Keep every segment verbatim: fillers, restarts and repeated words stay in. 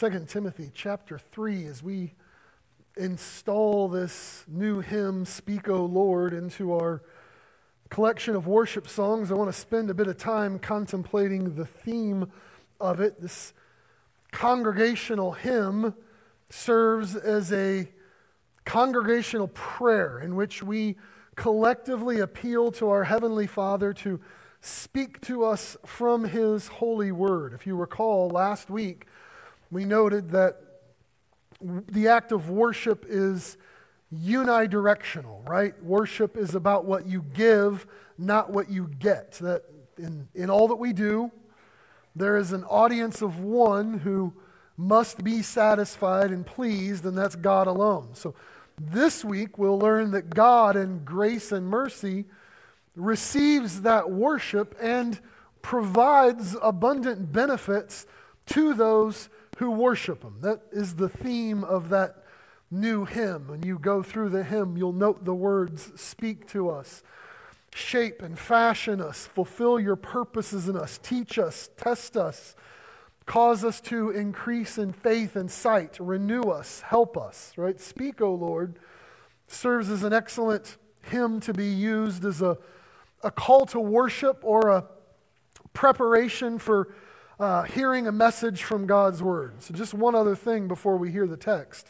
Second Timothy chapter three, as we install this new hymn, Speak, O Lord, into our collection of worship songs, I want to spend a bit of time contemplating the theme of it. This congregational hymn serves as a congregational prayer in which we collectively appeal to our Heavenly Father to speak to us from His holy word. If you recall, last week we noted that the act of worship is unidirectional, right? Worship is about what you give, not what you get. That in, in all that we do, there is an audience of one who must be satisfied and pleased, and that's God alone. So this week we'll learn that God in grace and mercy receives that worship and provides abundant benefits to those who worship Him. That is the theme of that new hymn. When you go through the hymn, you'll note the words, speak to us, shape and fashion us, fulfill your purposes in us, teach us, test us, cause us to increase in faith and sight, renew us, help us, right? Speak, O Lord, serves as an excellent hymn to be used as a, a call to worship or a preparation for uh, hearing a message from God's Word. So just one other thing before we hear the text.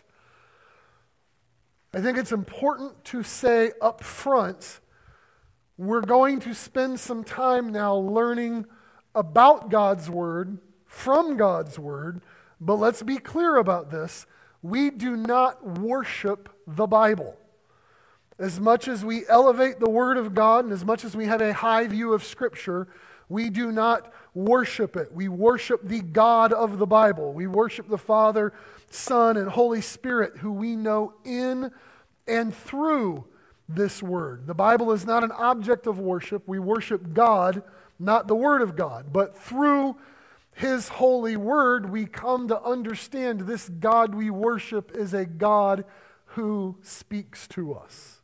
I think it's important to say up front, we're going to spend some time now learning about God's Word, from God's Word, but let's be clear about this. We do not worship the Bible. As much as we elevate the Word of God and as much as we have a high view of Scripture, we do not worship it. We worship the God of the Bible. We worship the Father, Son, and Holy Spirit, who we know in and through this Word. The Bible is not an object of worship. We worship God, not the Word of God, but through His holy word, we come to understand this God we worship is a God who speaks to us.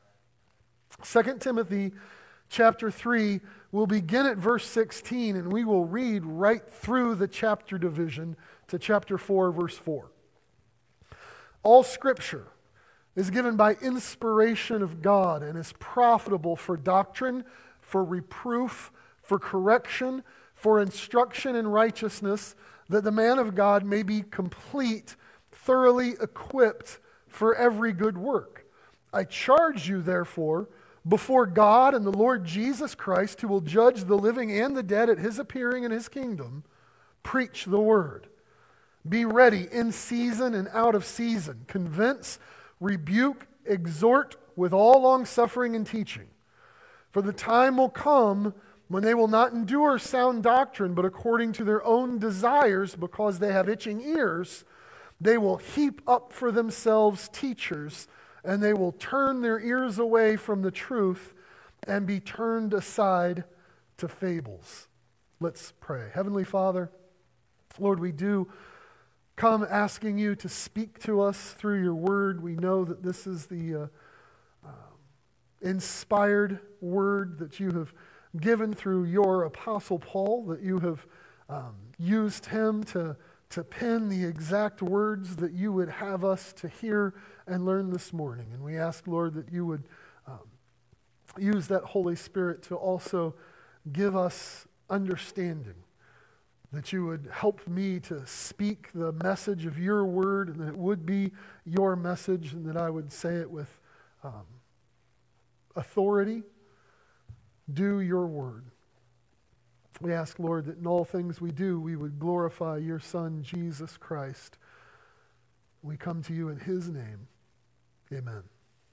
Second Timothy chapter three, we'll begin at verse sixteen, and we will read right through the chapter division to chapter four, verse four. All Scripture is given by inspiration of God and is profitable for doctrine, for reproof, for correction, for instruction in righteousness, that the man of God may be complete, thoroughly equipped for every good work. I charge you, therefore, before God and the Lord Jesus Christ, who will judge the living and the dead at His appearing in His kingdom, preach the word. Be ready in season and out of season. Convince, rebuke, exhort with all longsuffering and teaching. For the time will come when they will not endure sound doctrine, but according to their own desires, because they have itching ears, they will heap up for themselves teachers, and they will turn their ears away from the truth and be turned aside to fables. Let's pray. Heavenly Father, Lord, we do come asking you to speak to us through your word. We know that this is the uh, uh, inspired word that you have given through your apostle Paul, that you have um, used him to, to pen the exact words that you would have us to hear and learn this morning. And we ask, Lord, that you would um, use that Holy Spirit to also give us understanding, that you would help me to speak the message of your word, and that it would be your message, and that I would say it with um, authority. Do your word. We ask, Lord, that in all things we do, we would glorify your Son, Jesus Christ. We come to you in His name. Amen.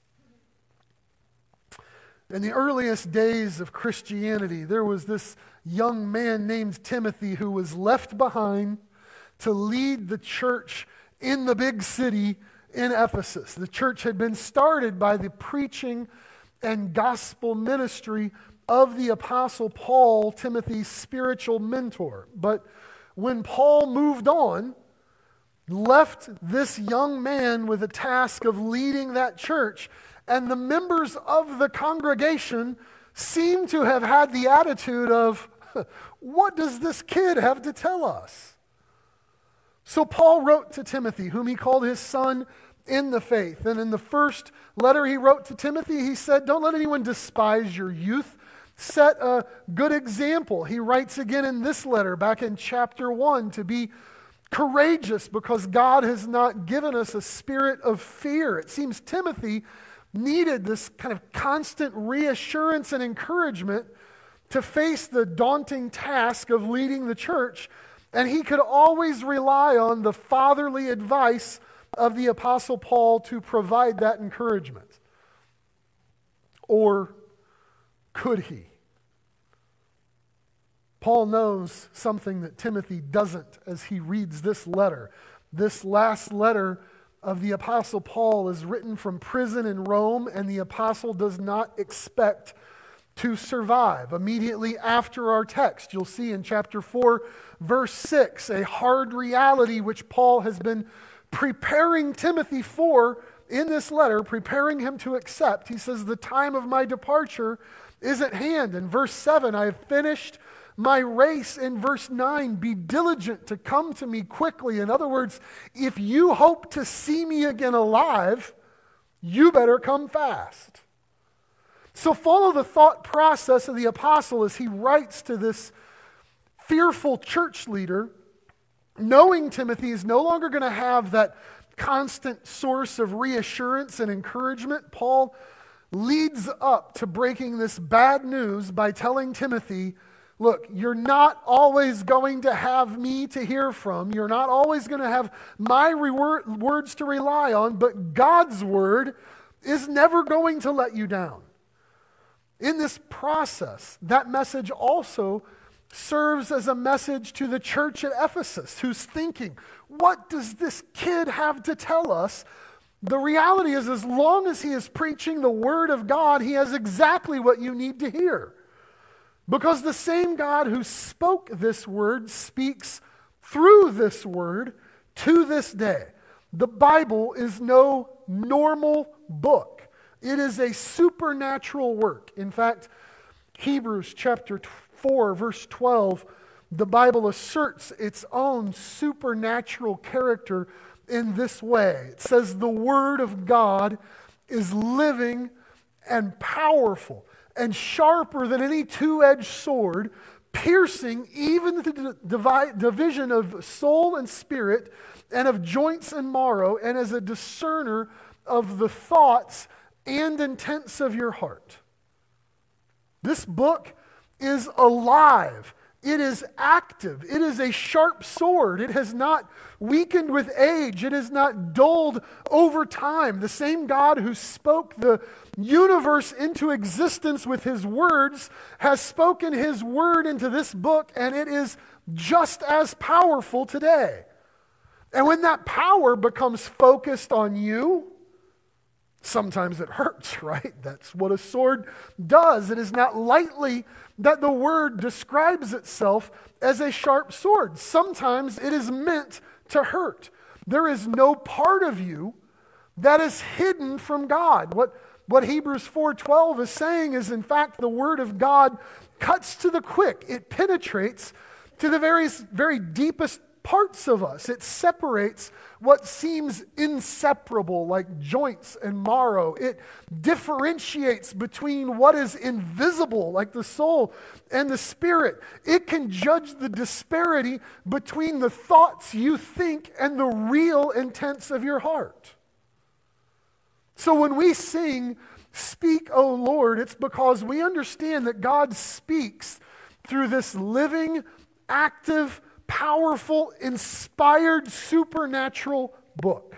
In the earliest days of Christianity, there was this young man named Timothy who was left behind to lead the church in the big city in Ephesus. The church had been started by the preaching and gospel ministry of the Apostle Paul, Timothy's spiritual mentor. But when Paul moved on, left this young man with a task of leading that church, and the members of the congregation seem to have had the attitude of, what does this kid have to tell us? So Paul wrote to Timothy, whom he called his son in the faith. And in the first letter he wrote to Timothy, he said, don't let anyone despise your youth. Set a good example. He writes again in this letter, back in chapter one, to be courageous because God has not given us a spirit of fear. It seems Timothy needed this kind of constant reassurance and encouragement to face the daunting task of leading the church, and he could always rely on the fatherly advice of the Apostle Paul to provide that encouragement. Or could he? Paul knows something that Timothy doesn't as he reads this letter. This last letter of the Apostle Paul is written from prison in Rome, and the apostle does not expect to survive. Immediately after our text, you'll see in chapter four, verse six, a hard reality which Paul has been preparing Timothy for in this letter, preparing him to accept. He says, the time of my departure is at hand. In verse seven, I have finished my race. In verse nine, be diligent to come to me quickly. In other words, if you hope to see me again alive, you better come fast. So follow the thought process of the apostle as he writes to this fearful church leader, knowing Timothy is no longer going to have that constant source of reassurance and encouragement. Paul leads up to breaking this bad news by telling Timothy, look, you're not always going to have me to hear from. You're not always going to have my reward, words to rely on, but God's word is never going to let you down. In this process, that message also serves as a message to the church at Ephesus, who's thinking, what does this kid have to tell us? The reality is, as long as he is preaching the word of God, he has exactly what you need to hear. Because the same God who spoke this word speaks through this word to this day. The Bible is no normal book. It is a supernatural work. In fact, Hebrews chapter four, verse twelve, the Bible asserts its own supernatural character in this way. It says the Word of God is living and powerful and sharper than any two-edged sword, piercing even to the divi- division of soul and spirit and of joints and marrow, and as a discerner of the thoughts and intents of your heart. This book is alive. It is active. It is a sharp sword. It has not weakened with age. It is not dulled over time. The same God who spoke the universe into existence with his words has spoken his word into this book, and it is just as powerful today. And when that power becomes focused on you, sometimes it hurts, right? That's what a sword does. It is not lightly that the word describes itself as a sharp sword. Sometimes it is meant to hurt. There is no part of you that is hidden from God. What, what Hebrews four twelve is saying is, in fact, the word of God cuts to the quick. It penetrates to the very, very deepest parts of us. It separates what seems inseparable, like joints and marrow. It differentiates between what is invisible, like the soul and the spirit. It can judge the disparity between the thoughts you think and the real intents of your heart. So when we sing, "Speak, O Lord," it's because we understand that God speaks through this living, active, powerful, inspired, supernatural book.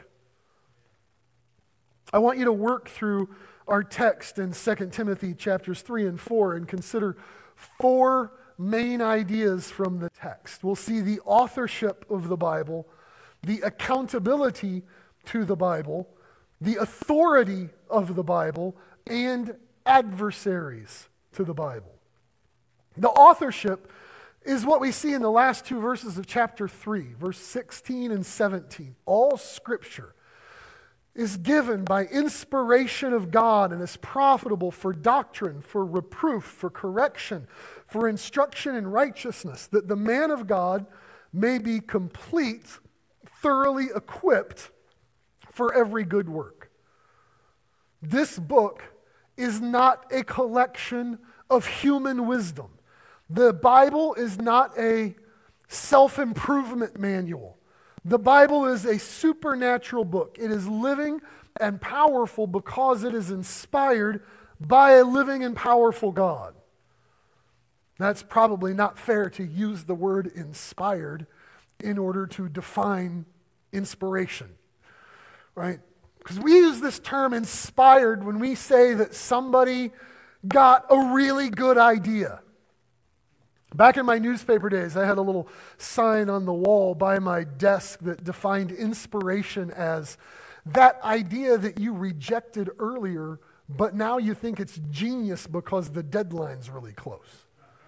I want you to work through our text in Second Timothy chapters three and four and consider four main ideas from the text. We'll see the authorship of the Bible, the accountability to the Bible, the authority of the Bible, and adversaries to the Bible. The authorship is what we see in the last two verses of chapter three, verse sixteen and seventeen. All Scripture is given by inspiration of God and is profitable for doctrine, for reproof, for correction, for instruction in righteousness, that the man of God may be complete, thoroughly equipped for every good work. This book is not a collection of human wisdom. The Bible is not a self-improvement manual. The Bible is a supernatural book. It is living and powerful because it is inspired by a living and powerful God. That's probably not fair to use the word inspired in order to define inspiration, right? Because we use this term inspired when we say that somebody got a really good idea. Back in my newspaper days, I had a little sign on the wall by my desk that defined inspiration as that idea that you rejected earlier, but now you think it's genius because the deadline's really close.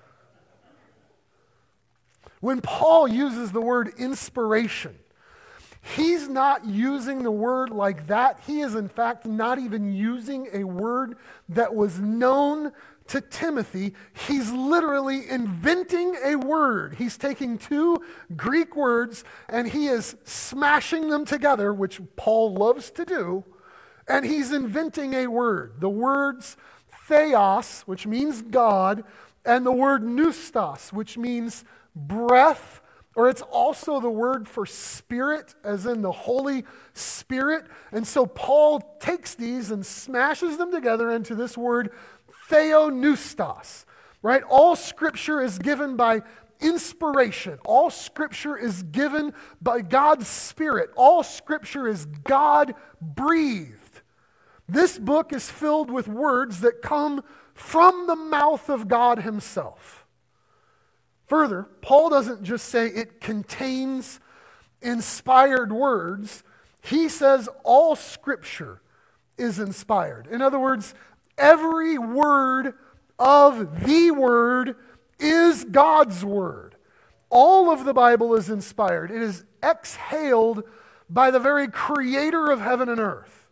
When Paul uses the word inspiration, he's not using the word like that. He is, in fact, not even using a word that was known to Timothy. He's literally inventing a word. He's taking two Greek words and he is smashing them together, which Paul loves to do, and he's inventing a word. The words theos, which means God, and the word pneustos, which means breath, or it's also the word for spirit, as in the Holy Spirit. And so Paul takes these and smashes them together into this word theopneustos, right? All Scripture is given by inspiration. All Scripture is given by God's Spirit. All Scripture is God-breathed. This book is filled with words that come from the mouth of God himself. Further, Paul doesn't just say it contains inspired words. He says all Scripture is inspired. In other words, every word of the Word is God's Word. All of the Bible is inspired. It is exhaled by the very Creator of heaven and earth.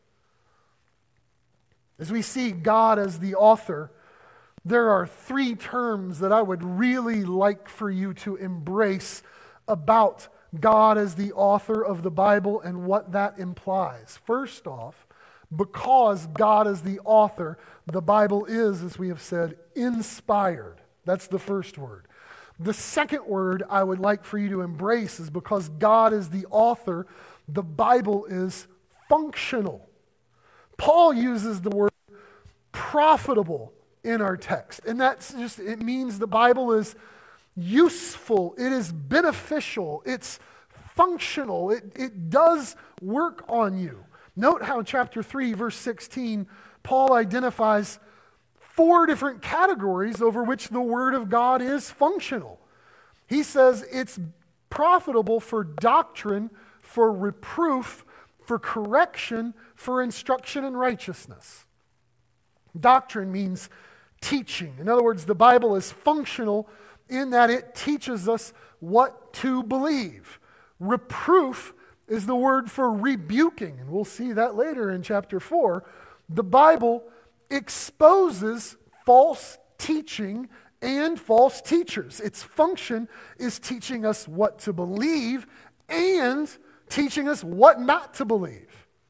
As we see God as the author, there are three terms that I would really like for you to embrace about God as the author of the Bible and what that implies. First off, because God is the author, the Bible is, as we have said, inspired. That's the first word. The second word I would like for you to embrace is because God is the author, the Bible is functional. Paul uses the word profitable in our text. And that's just, it means the Bible is useful, it is beneficial, it's functional, it, it does work on you. Note how chapter three, verse sixteen, Paul identifies four different categories over which the Word of God is functional. He says it's profitable for doctrine, for reproof, for correction, for instruction in righteousness. Doctrine means teaching. In other words, the Bible is functional in that it teaches us what to believe. Reproof is the word for rebuking, and we'll see that later in chapter four. The Bible exposes false teaching and false teachers. Its function is teaching us what to believe and teaching us what not to believe.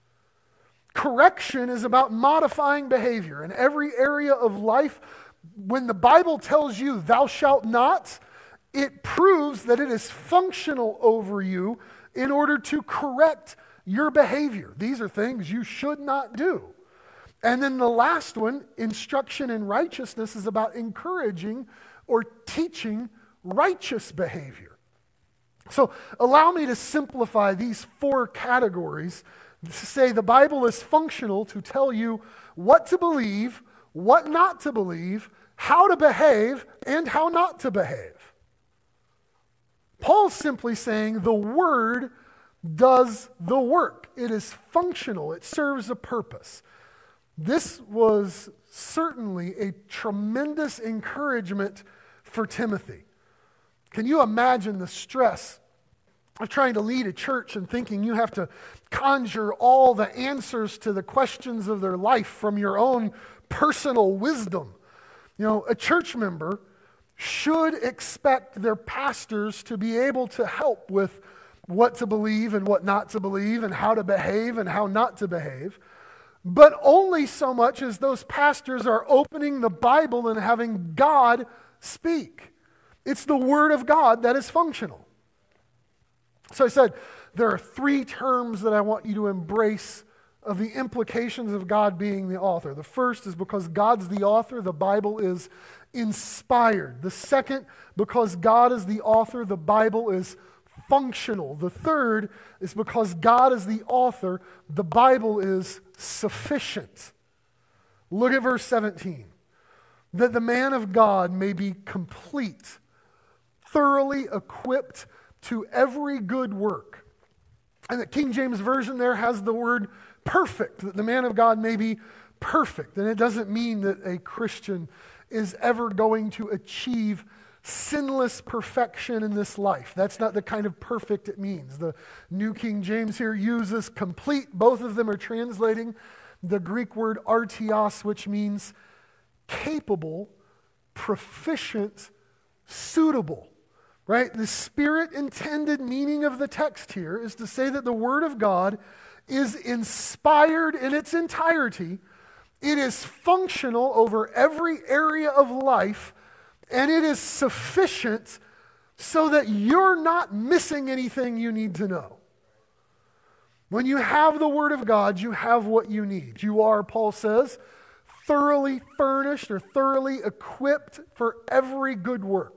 Correction is about modifying behavior. In every area of life, when the Bible tells you, thou shalt not, it proves that it is functional over you in order to correct your behavior. These are things you should not do. And then the last one, instruction in righteousness, is about encouraging or teaching righteous behavior. So allow me to simplify these four categories to say the Bible is functional to tell you what to believe, what not to believe, how to behave, and how not to behave. Paul's simply saying the Word does the work. It is functional. It serves a purpose. This was certainly a tremendous encouragement for Timothy. Can you imagine the stress of trying to lead a church and thinking you have to conjure all the answers to the questions of their life from your own personal wisdom? You know, a church member should expect their pastors to be able to help with what to believe and what not to believe and how to behave and how not to behave, but only so much as those pastors are opening the Bible and having God speak. It's the Word of God that is functional. So I said, there are three terms that I want you to embrace of the implications of God being the author. The first is because God's the author, the Bible is inspired. The second, because God is the author, the Bible is functional. The third is because God is the author, the Bible is sufficient. Look at verse seventeen. That the man of God may be complete, thoroughly equipped to every good work. And the King James Version there has the word perfect, that the man of God may be perfect. And it doesn't mean that a Christian is ever going to achieve sinless perfection in this life. That's not the kind of perfect it means. The New King James here uses complete. Both of them are translating the Greek word artios, which means capable, proficient, suitable. Right? The Spirit-intended meaning of the text here is to say that the Word of God is inspired in its entirety. It is functional over every area of life, and it is sufficient so that you're not missing anything you need to know. When you have the Word of God, you have what you need. You are, Paul says, thoroughly furnished or thoroughly equipped for every good work.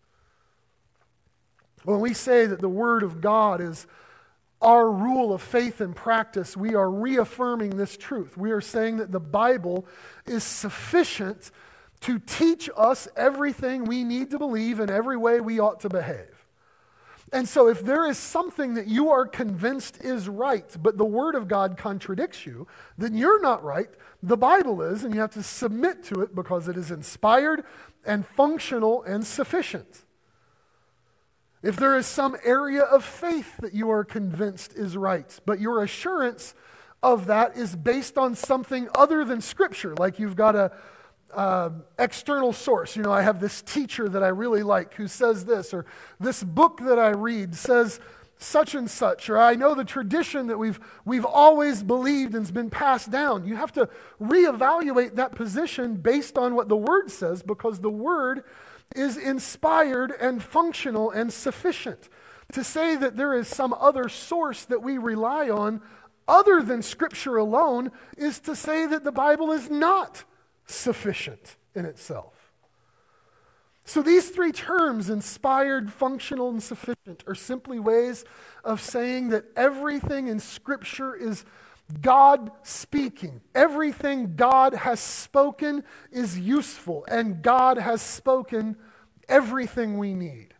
When we say that the Word of God is our rule of faith and practice, we are reaffirming this truth. We are saying that the Bible is sufficient to teach us everything we need to believe and every way we ought to behave. And so if there is something that you are convinced is right, but the Word of God contradicts you, then you're not right. The Bible is, and you have to submit to it because it is inspired and functional and sufficient. If there is some area of faith that you are convinced is right, but your assurance of that is based on something other than Scripture, like you've got a uh, external source. You know, I have this teacher that I really like who says this, or this book that I read says such and such, or I know the tradition that we've we've always believed and's been passed down. You have to reevaluate that position based on what the Word says, because the Word is inspired and functional and sufficient. To say that there is some other source that we rely on other than Scripture alone is to say that the Bible is not sufficient in itself. So these three terms, inspired, functional, and sufficient, are simply ways of saying that everything in Scripture is God speaking. Everything God has spoken is useful, and God has spoken everything we need.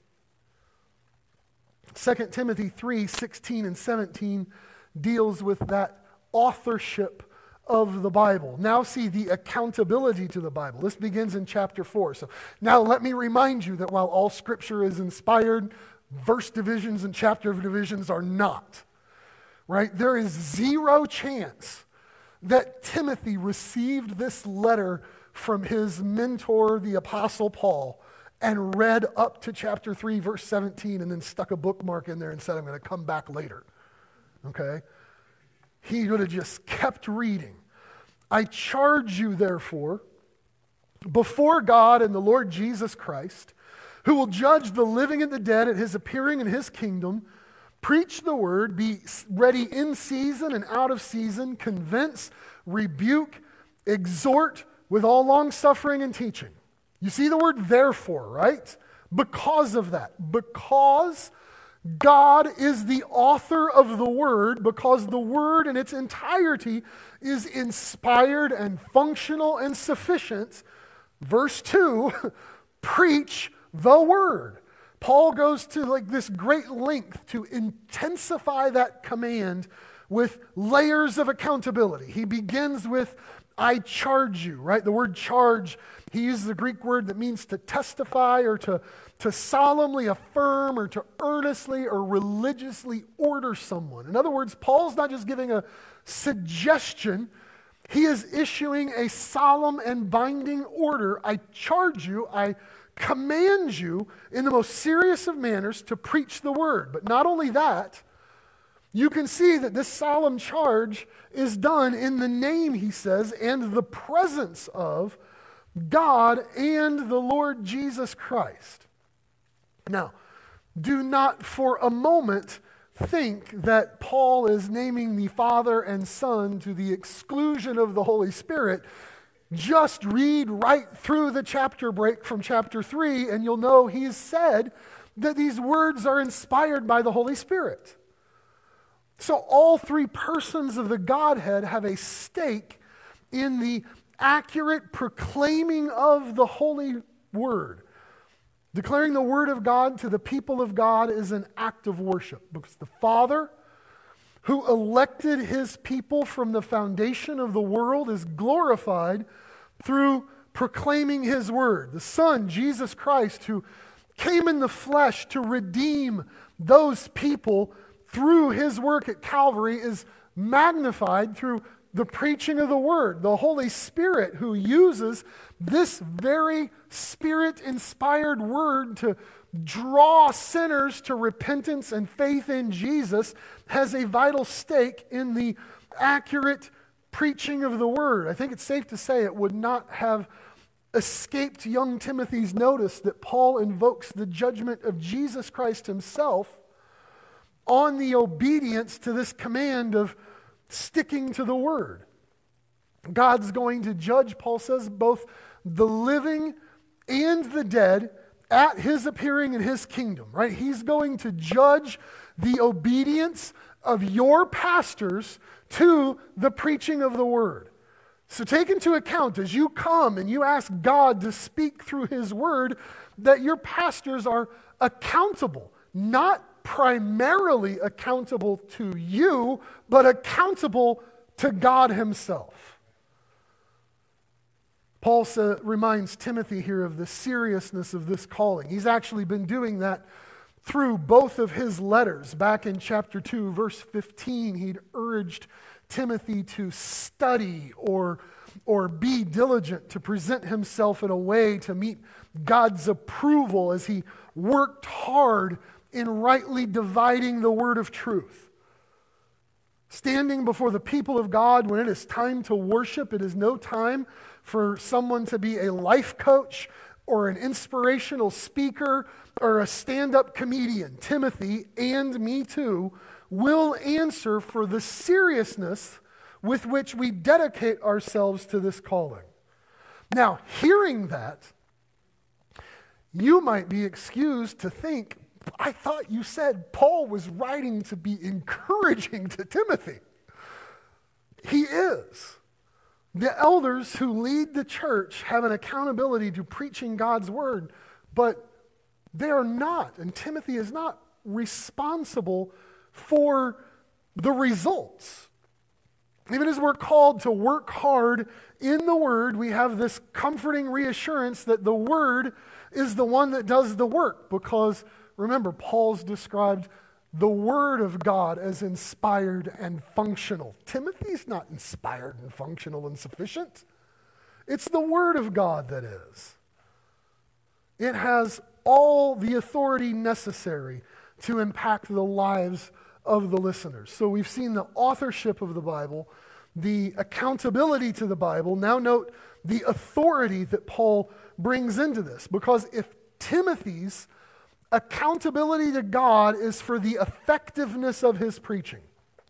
Second Timothy three sixteen and seventeen deals with that authorship of the Bible. Now see the accountability to the Bible. This begins in chapter four. So now let me remind you that while all Scripture is inspired, verse divisions and chapter divisions are not. Right? There is zero chance that Timothy received this letter from his mentor, the Apostle Paul, and read up to chapter three, verse seventeen, and then stuck a bookmark in there and said, I'm going to come back later. Okay? He would have just kept reading. I charge you, therefore, before God and the Lord Jesus Christ, who will judge the living and the dead at his appearing in his kingdom, preach the word, be ready in season and out of season, convince, rebuke, exhort with all long suffering and teaching. You see the word therefore, right? Because of that. Because God is the author of the word, because the word in its entirety is inspired and functional and sufficient. Verse two, preach the word. Paul goes to like this great length to intensify that command with layers of accountability. He begins with, I charge you, right? The word charge, he uses the Greek word that means to testify or to, to solemnly affirm or to earnestly or religiously order someone. In other words, Paul's not just giving a suggestion, he is issuing a solemn and binding order. I charge you, I command you in the most serious of manners to preach the word. But not only that, you can see that this solemn charge is done in the name, he says, and the presence of God and the Lord Jesus Christ. Now, do not for a moment think that Paul is naming the Father and Son to the exclusion of the Holy Spirit. Just read right through the chapter break from chapter three, and you'll know he's said that these words are inspired by the Holy Spirit. So all three persons of the Godhead have a stake in the accurate proclaiming of the Holy Word. Declaring the Word of God to the people of God is an act of worship, because the Father, who elected his people from the foundation of the world, is glorified through proclaiming his Word. The Son, Jesus Christ, who came in the flesh to redeem those people through his work at Calvary, is magnified through the preaching of the Word. The Holy Spirit, who uses this very Spirit-inspired Word to draw sinners to repentance and faith in Jesus, has a vital stake in the accurate preaching of the Word. I think it's safe to say it would not have escaped young Timothy's notice that Paul invokes the judgment of Jesus Christ himself on the obedience to this command of sticking to the Word. God's going to judge, Paul says, both the living and the dead at his appearing in his kingdom, right? He's going to judge the obedience of your pastors to the preaching of the Word. So take into account as you come and you ask God to speak through his Word that your pastors are accountable, not primarily accountable to you, but accountable to God himself. Paul sa- reminds Timothy here of the seriousness of this calling. He's actually been doing that through both of his letters. Back in chapter two, verse fifteen, he'd urged Timothy to study or, or be diligent to present himself in a way to meet God's approval as he worked hard in rightly dividing the word of truth. Standing before the people of God when it is time to worship, it is no time for someone to be a life coach or an inspirational speaker or a stand-up comedian. Timothy, and me too, will answer for the seriousness with which we dedicate ourselves to this calling. Now, hearing that, you might be excused to think, I thought you said Paul was writing to be encouraging to Timothy. He is. The elders who lead the church have an accountability to preaching God's word, but they are not, and Timothy is not responsible for the results. Even as we're called to work hard in the Word, we have this comforting reassurance that the Word is the one that does the work, because remember, Paul's described the Word of God as inspired and functional. Timothy's not inspired and functional and sufficient. It's the Word of God that is. It has all the authority necessary to impact the lives of the listeners. So we've seen the authorship of the Bible, the accountability to the Bible. Now note the authority that Paul brings into this. Because if Timothy's accountability to God is for the effectiveness of his preaching,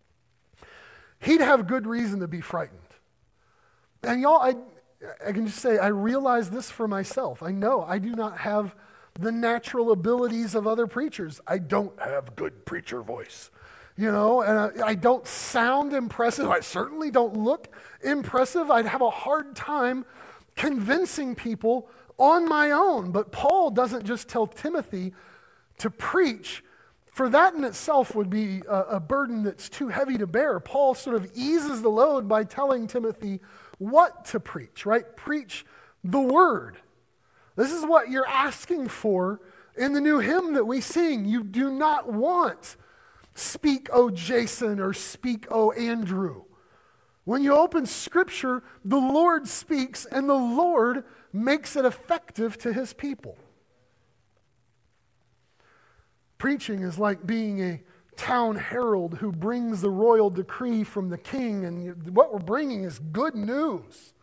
he'd have good reason to be frightened. And y'all, I, I can just say, I realize this for myself. I know I do not have the natural abilities of other preachers. I don't have good preacher voice. You know, and I, I don't sound impressive. I certainly don't look impressive. I'd have a hard time convincing people on my own. But Paul doesn't just tell Timothy to preach, for that in itself would be a, a burden that's too heavy to bear. Paul sort of eases the load by telling Timothy what to preach, right? Preach the word. This is what you're asking for in the new hymn that we sing. You do not want speak, O Jason, or speak, O Andrew. When you open Scripture, the Lord speaks, and the Lord makes it effective to his people. Preaching is like being a town herald who brings the royal decree from the king, and what we're bringing is good news.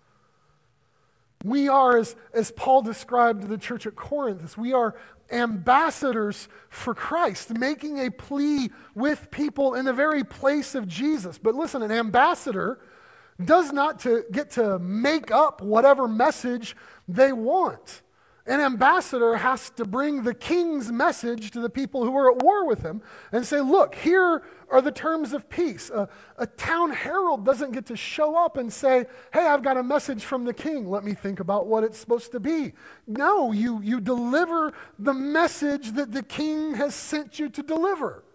We are, as, as Paul described to the church at Corinth, we are ambassadors for Christ, making a plea with people in the very place of Jesus. But listen, an ambassador does not to get to make up whatever message they want. An ambassador has to bring the king's message to the people who are at war with him and say, look, here are the terms of peace. A, a town herald doesn't get to show up and say, hey, I've got a message from the king. Let me think about what it's supposed to be. No, you, you deliver the message that the king has sent you to deliver.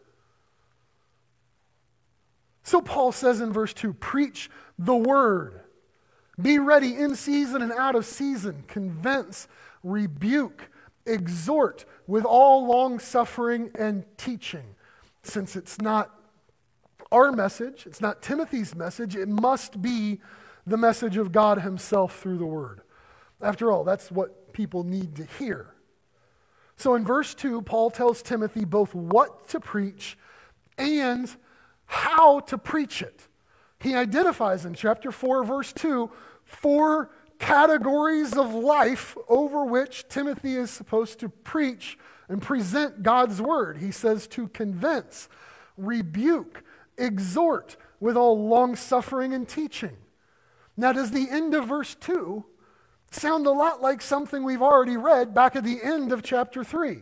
So Paul says in verse two, preach the word. Be ready in season and out of season. Convince, rebuke, exhort with all long suffering and teaching. Since it's not our message, it's not Timothy's message, it must be the message of God himself through the word. After all, that's what people need to hear. So in verse two, Paul tells Timothy both what to preach and how to preach it. He identifies in chapter four, verse two, four categories of life over which Timothy is supposed to preach and present God's word. He says to convince, rebuke, exhort with all long suffering and teaching. Now, does the end of verse two sound a lot like something we've already read back at the end of chapter three?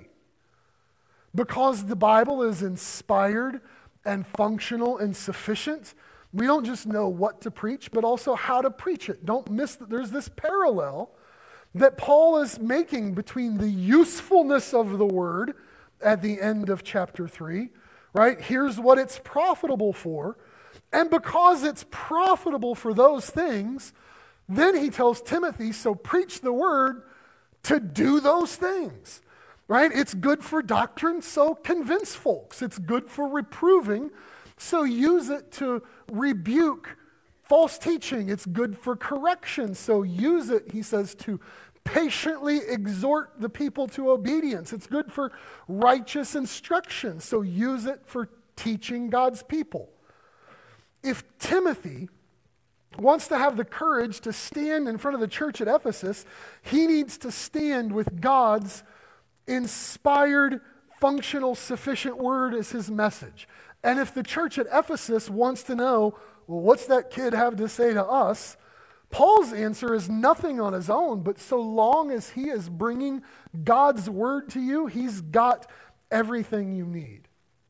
Because the Bible is inspired and functional and sufficient, we don't just know what to preach, but also how to preach it. Don't miss that there's this parallel that Paul is making between the usefulness of the word at the end of chapter three, right? Here's what it's profitable for. And because it's profitable for those things, then he tells Timothy, so preach the word to do those things, right? It's good for doctrine, so convince folks. It's good for reproving, so use it to rebuke false teaching. It's good for correction, so use it, he says, to patiently exhort the people to obedience. It's good for righteous instruction, so use it for teaching God's people. If Timothy wants to have the courage to stand in front of the church at Ephesus, he needs to stand with God's inspired, functional, sufficient word as his message. And if the church at Ephesus wants to know, well, what's that kid have to say to us? Paul's answer is nothing on his own, but so long as he is bringing God's word to you, he's got everything you need.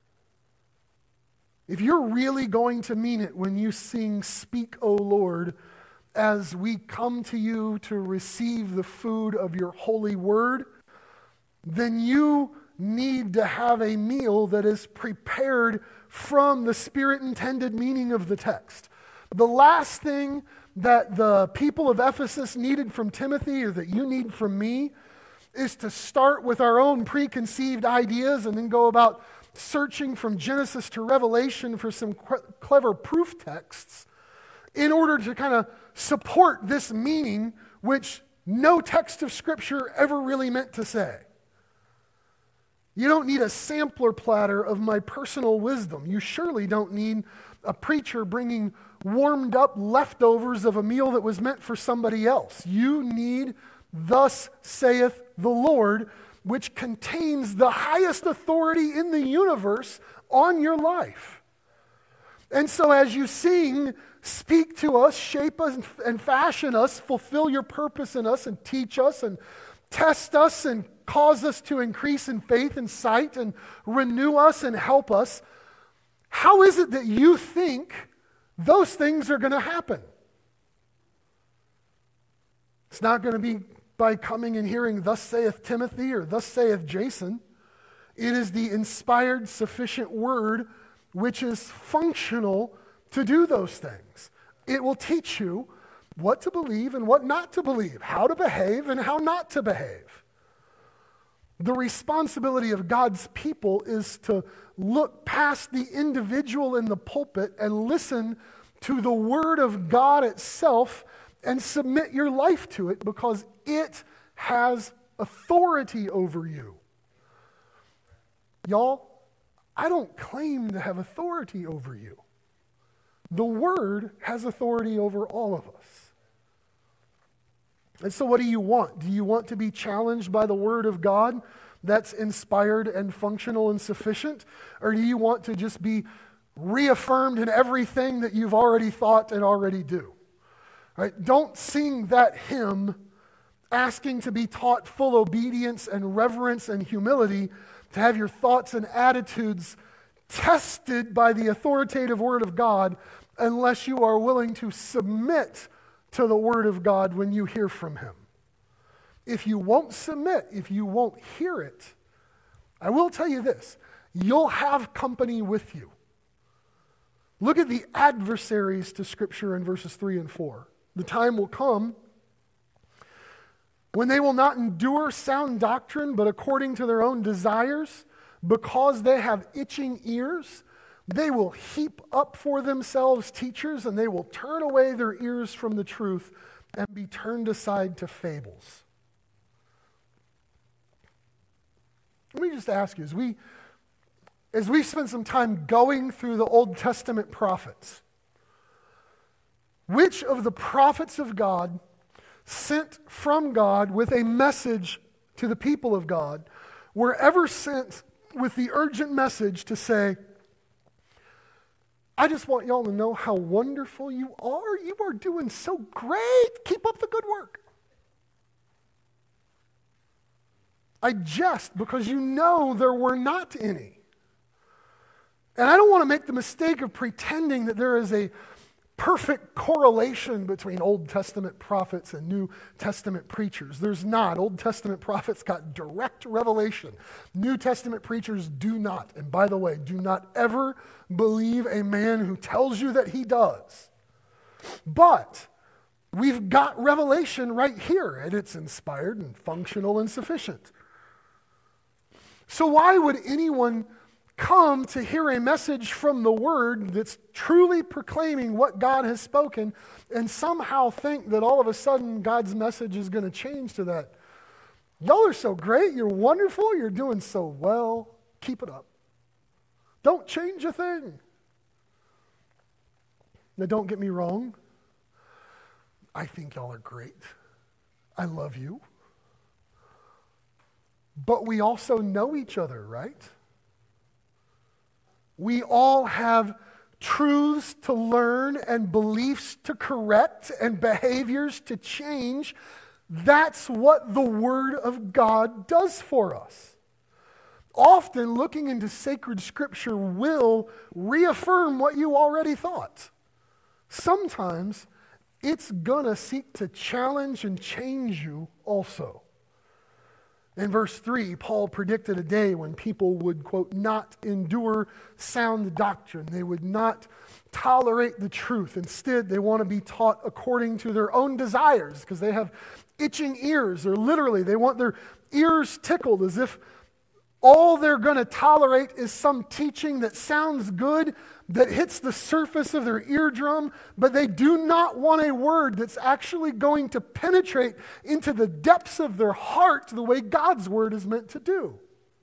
If you're really going to mean it when you sing, "Speak, O Lord," as we come to you to receive the food of your holy word, then you need to have a meal that is prepared from the Spirit-intended meaning of the text. The last thing that the people of Ephesus needed from Timothy, or that you need from me, is to start with our own preconceived ideas and then go about searching from Genesis to Revelation for some qu- clever proof texts in order to kind of support this meaning which no text of Scripture ever really meant to say. You don't need a sampler platter of my personal wisdom. You surely don't need a preacher bringing warmed up leftovers of a meal that was meant for somebody else. You need "Thus saith the Lord," which contains the highest authority in the universe on your life. And so as you sing, "Speak to us, shape us, and fashion us, fulfill your purpose in us, and teach us, and test us, and cause us to increase in faith and sight, and renew us and help us," how is it that you think those things are going to happen? It's not going to be by coming and hearing "Thus saith Timothy" or "Thus saith Jason." It is the inspired, sufficient word which is functional to do those things. It will teach you what to believe and what not to believe, how to behave and how not to behave. The responsibility of God's people is to look past the individual in the pulpit and listen to the Word of God itself and submit your life to it, because it has authority over you. Y'all, I don't claim to have authority over you. The Word has authority over all of us. And so what do you want? Do you want to be challenged by the Word of God that's inspired and functional and sufficient? Or do you want to just be reaffirmed in everything that you've already thought and already do? Right? Don't sing that hymn asking to be taught full obedience and reverence and humility, to have your thoughts and attitudes tested by the authoritative Word of God, unless you are willing to submit to the Word of God when you hear from Him. If you won't submit, if you won't hear it, I will tell you this, you'll have company with you. Look at the adversaries to Scripture in verses three and four. The time will come when they will not endure sound doctrine, but according to their own desires, because they have itching ears, they will heap up for themselves teachers, and they will turn away their ears from the truth and be turned aside to fables. Let me just ask you, as we, as we spend some time going through the Old Testament prophets, which of the prophets of God sent from God with a message to the people of God were ever sent with the urgent message to say, I just want y'all to know how wonderful you are. You are doing so great. Keep up the good work. I jest because you know there were not any. And I don't want to make the mistake of pretending that there is a perfect correlation between Old Testament prophets and New Testament preachers. There's not. Old Testament prophets got direct revelation. New Testament preachers do not. And by the way, do not ever believe a man who tells you that he does. But we've got revelation right here, and it's inspired and functional and sufficient. So why would anyone come to hear a message from the Word that's truly proclaiming what God has spoken and somehow think that all of a sudden God's message is going to change to that? Y'all are so great, you're wonderful, you're doing so well, keep it up. Don't change a thing. Now don't get me wrong, I think y'all are great. I love you. But we also know each other, right? We all have truths to learn and beliefs to correct and behaviors to change. That's what the Word of God does for us. Often looking into sacred Scripture will reaffirm what you already thought. Sometimes it's gonna seek to challenge and change you also. In verse three, Paul predicted a day when people would, quote, not endure sound doctrine. They would not tolerate the truth. Instead, they want to be taught according to their own desires because they have itching ears, or literally, they want their ears tickled as if all they're going to tolerate is some teaching that sounds good, that hits the surface of their eardrum, but they do not want a word that's actually going to penetrate into the depths of their heart the way God's word is meant to do.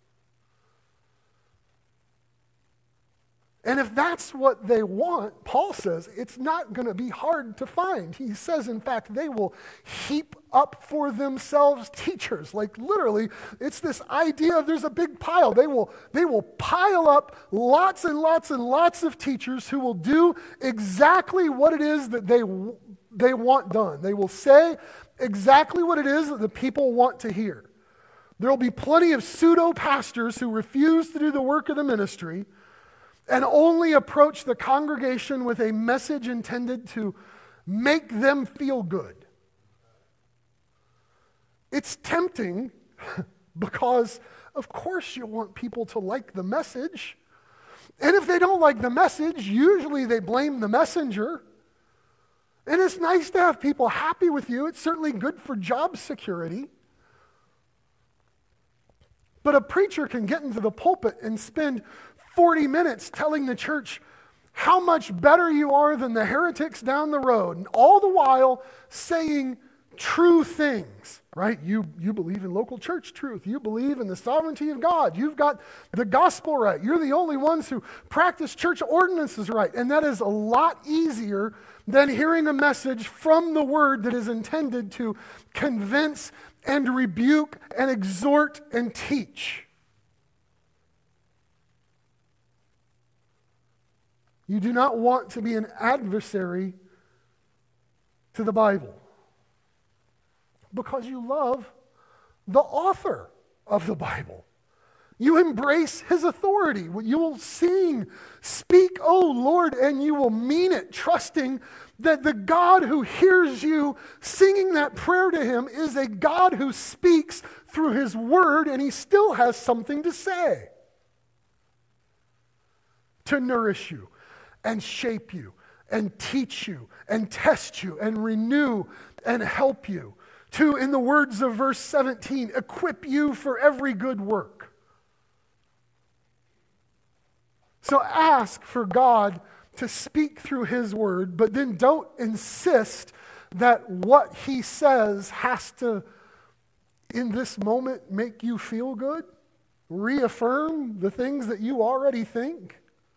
And if that's what they want, Paul says, it's not going to be hard to find. He says, in fact, they will heap up for themselves teachers. Like literally, it's this idea of there's a big pile. They will, they will pile up lots and lots and lots of teachers who will do exactly what it is that they, they want done. They will say exactly what it is that the people want to hear. There will be plenty of pseudo-pastors who refuse to do the work of the ministry and only approach the congregation with a message intended to make them feel good. It's tempting because, of course, you want people to like the message. And if they don't like the message, usually they blame the messenger. And it's nice to have people happy with you. It's certainly good for job security. But a preacher can get into the pulpit and spend forty minutes telling the church how much better you are than the heretics down the road, and all the while saying true things. right? You, you believe in local church truth. You believe in the sovereignty of God. You've got the gospel right. You're the only ones who practice church ordinances right. And that is a lot easier than hearing a message from the Word that is intended to convince and rebuke and exhort and teach. You do not want to be an adversary to the Bible because you love the author of the Bible. You embrace his authority. You will sing, "Speak, O Lord," and you will mean it, trusting that the God who hears you singing that prayer to him is a God who speaks through his word, and he still has something to say to nourish you and shape you and teach you and test you and renew and help you. To, in the words of verse seventeen, equip you for every good work. So ask for God to speak through his word, but then don't insist that what he says has to, in this moment, make you feel good, reaffirm the things that you already think.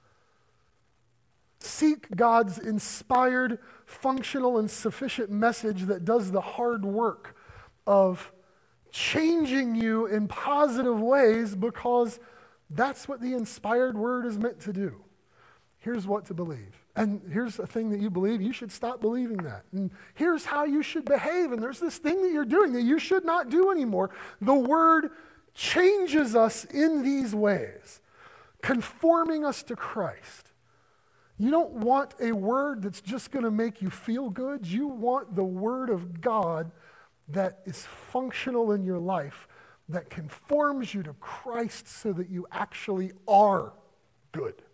Seek God's inspired, functional, and sufficient message that does the hard work of changing you in positive ways, because that's what the inspired word is meant to do. Here's what to believe. And here's a thing that you believe. You should stop believing that. And here's how you should behave. And there's this thing that you're doing that you should not do anymore. The word changes us in these ways, conforming us to Christ. You don't want a word that's just going to make you feel good. You want the word of God that is functional in your life, that conforms you to Christ so that you actually are good.